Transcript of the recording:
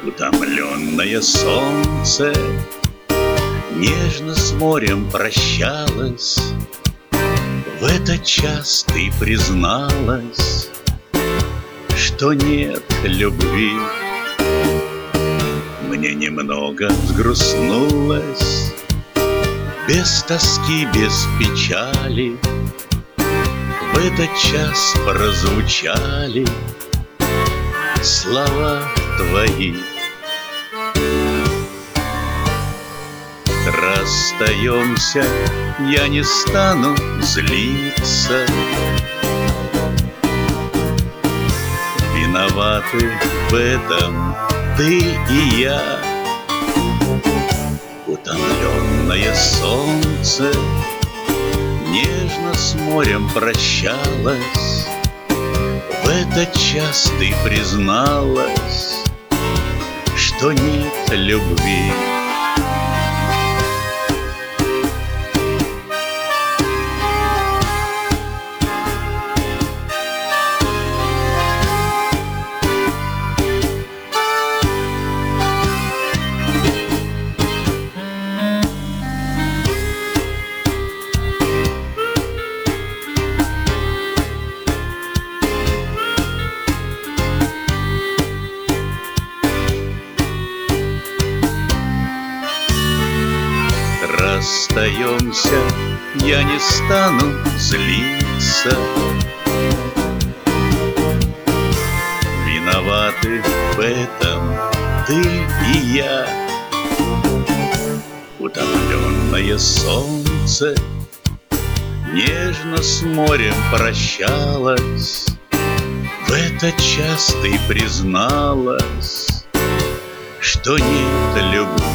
Утомленное солнце нежно с морем прощалось. В этот час ты призналась, что нет любви. Мне немного взгрустнулось, без тоски, без печали. В этот час прозвучали слова твои. Расстаемся, я не стану злиться. Виноваты в этом ты и я. Утомленное солнце нежно с морем прощалось. В этот час ты призналась, что нет любви. Расстаемся, я не стану злиться. Виноваты в этом ты и я. Утомленное солнце нежно с морем прощалось. В этот час ты призналась, что нет любви.